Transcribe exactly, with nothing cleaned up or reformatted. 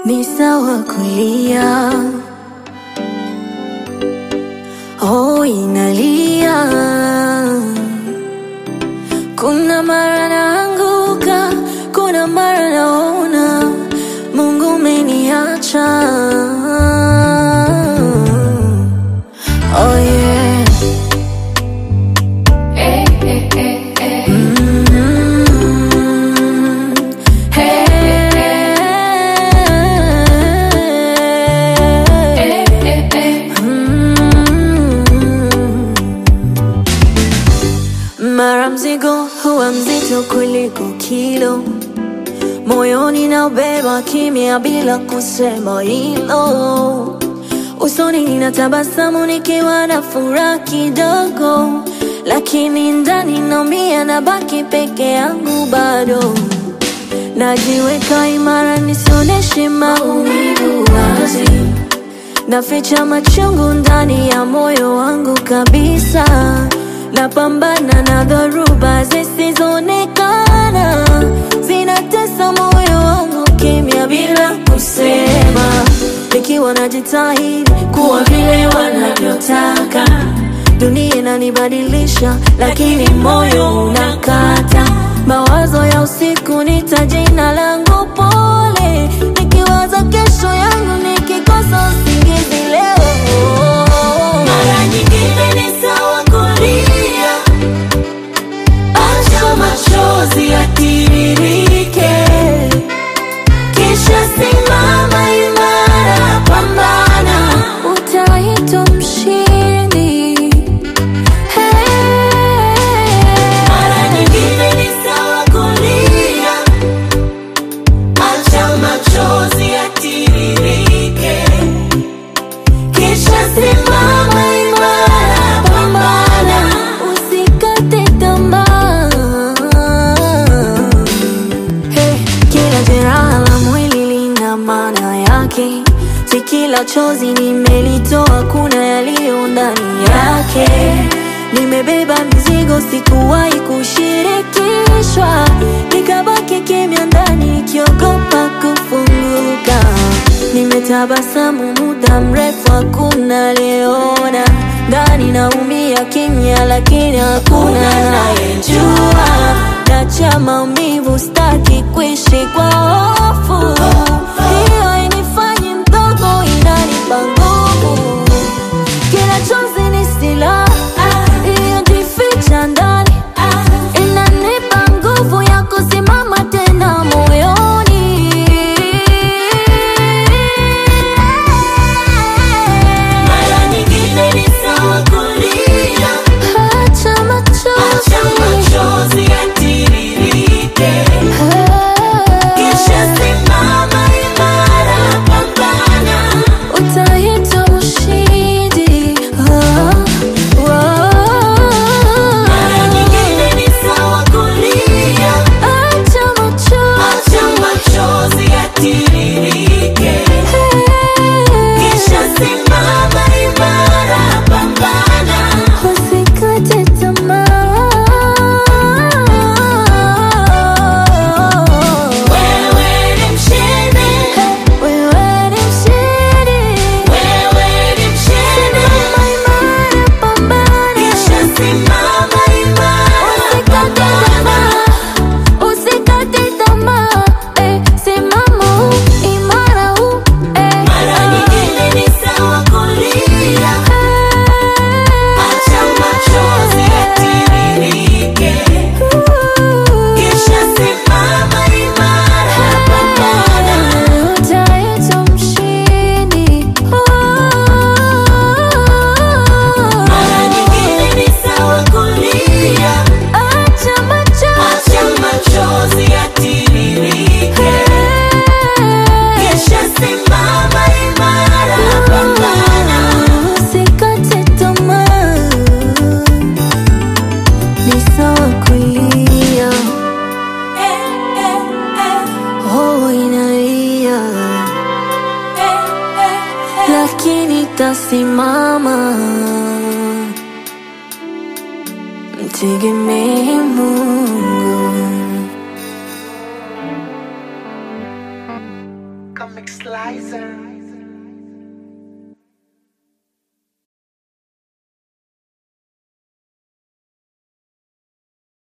ni sawa kulia, oh inalia. Kuna mara naanguka, kuna mara naona Mungu umeniacha. Oh yeah. Hey, hey, hey, hey. Mm-hmm. Hey, hey, hey, hey. Mm-hmm. Mara mzigo huwa mzito kuliko kilo, moyoni na ubeba kimya bila kusema hilo. Usoni ninatabasamu nikiwa na furaha kidogo, lakini ndani naumia na baki peke yangu bado. Najiweka imara nisioneshe maumivu wazi, naficha machungu ndani ya moyo wangu kabisa. Napambana na dhoruba zisizoonekana, zinatesa moyo wangu kimya bila kusema. Nikiwa najitahidi kuwa vile wanavyotaka, dunia inanibadilisha lakini moyo unakata. Mawazo ya usiku nita jina langu pole, nikiwaza kesho yangu nikikosa usingizi leo. Mara nyingine ni sawa kulia, acha machozi yatiririke, kisha simama imara, pambana, utaitwa mshindi. Hey. Mara nyingine ni sawa kulia, acha machozi yatiririke, kisha simama imara, pambana, usikate tamaa. Hey, kila jeraha la mwili lina maana yake, si kila chozi nimelitoa kuna yaliyo ndani yake. Nimebeba mizigo sikuwahi kushirikishwa, nikabaki kimya ndani nikiogopa kufunguka. Nimetabasamu muda mrefu hakuna aliyeona, ndani naumia kimya lakini hakuna anayejua. Nacha maumivu sitaki kuishi kwa hofu, hiyo hainifanyi mdogo inanipa nguvu. Kila chozi ni silaha iliyojificha ndani, inanipa nguvu ya kusimama tena moyoni. mara nyingine ni sawa kulia, Acha acha machozi, machozi yatiririke, kisha simama imara, pambana, utaitwa mshindi. Oh, oh. mara nyingine ni sawa kulia, Acha machozi, acha machozi yatiririke, kisha simama imara, pambana, usikate tamaa. wewe ni mshindi, Wewe ni mshindi, wewe ni mshindi, simama imara, pambana. kisha simama imara, Usikate tamaa, usikate tamaa, eh, simama imara, eh. mara nyingine ni sawa kulia, acha machozi yatiririke, kisha simama imara, pambana, Utaitwa mshindi. mara nyingine ni sawa kulia, Acha machozi, acha machozi yatiririke, kisha simama imara, pambana, usikate tamaa. Ni sawa kulia, oh inalia, lakini tasimama. Mtegemee Mungu. Comic Slicer.